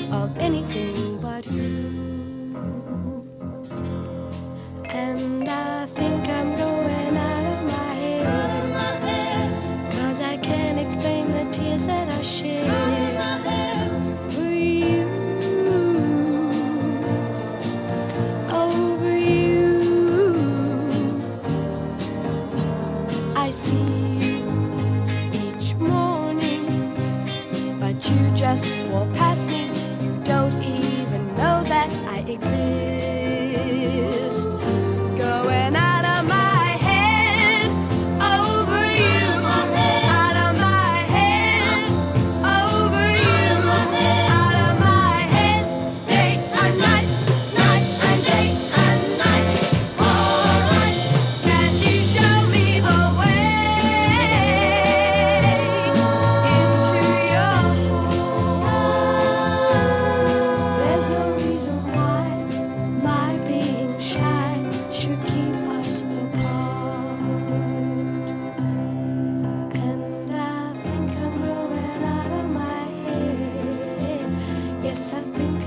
of anything but you. And I think I'm going out of my head, 'cause I can't explain the tears that I shed for you, over you. I see you each morning, but you just walk past me. You don't even know that I exist. Going out of my head, over you. Out of my head, over you. Out of my head, day and night, night and day and night. Alright, can't you show me a way into your heart? There's no reason why my being shy should keep us apart. And I think I'm going out of my head. Yes, I think